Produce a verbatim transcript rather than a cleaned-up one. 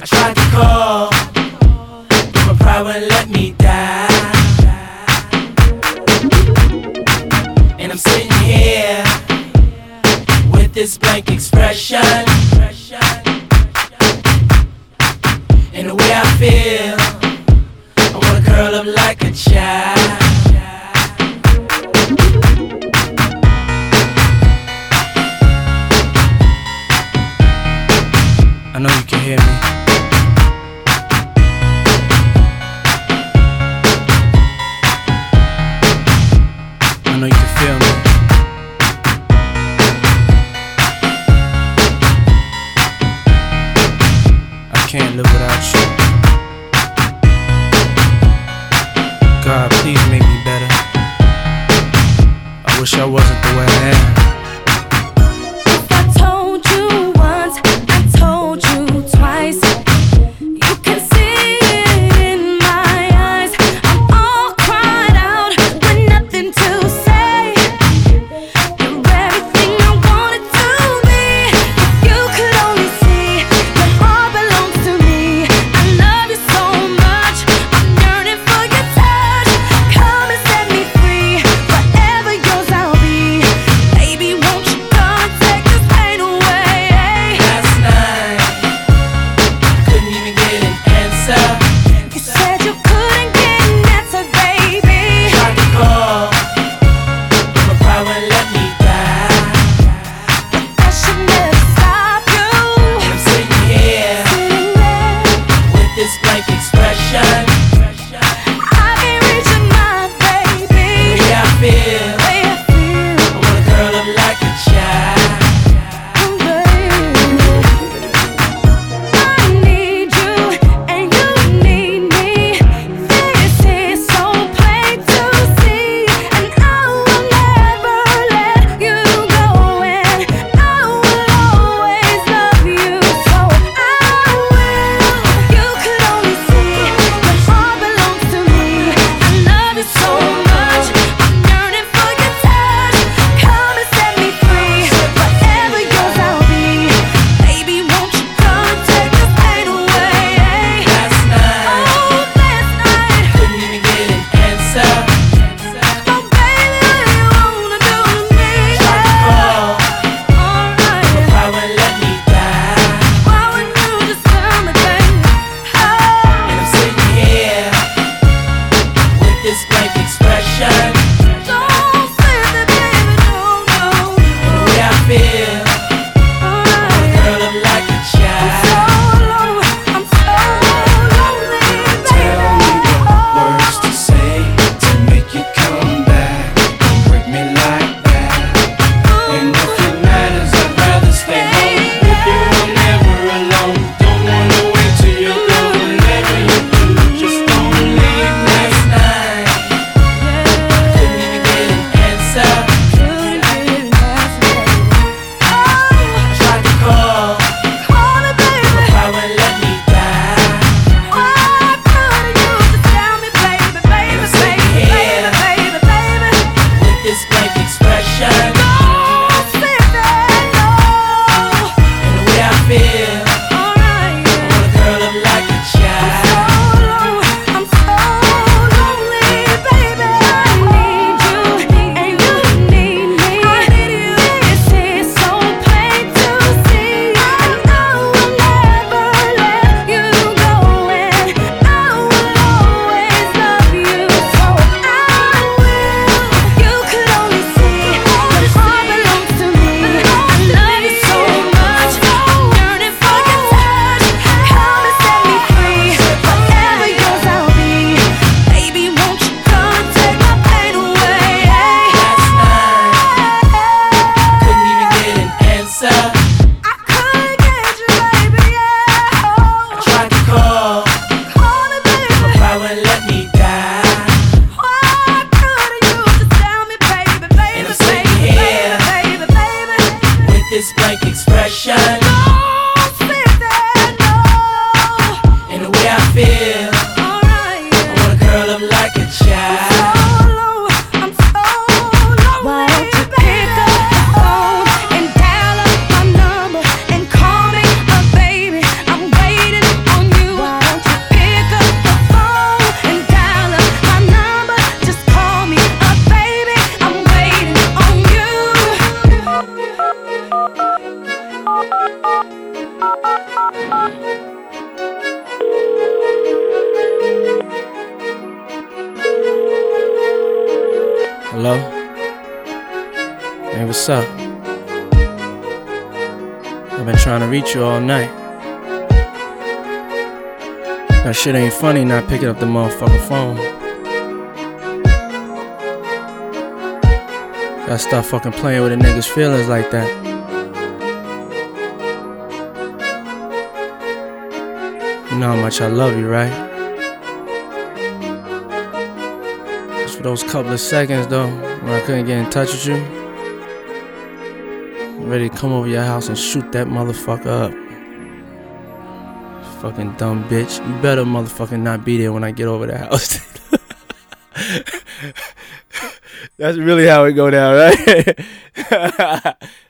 I tried to call, but my pride wouldn't let me die. And I'm sitting here with this blank expression. And the way I feel, I wanna curl up like a child. I know you can hear me. I know you can feel me. I can't live without you. God, please make me better. I wish I wasn't the way I am. On Hello? Hey, what's up? I've been trying to reach you all night. That shit ain't funny not picking up the motherfucking phone. Gotta stop fucking playing with a nigga's feelings like that. You know how much I love you, right? Just for those couple of seconds though, when I couldn't get in touch with you, I'm ready to come over your house and shoot that motherfucker up. Fucking dumb bitch. You better motherfucking not be there when I get over the house. That's really how it go down, right?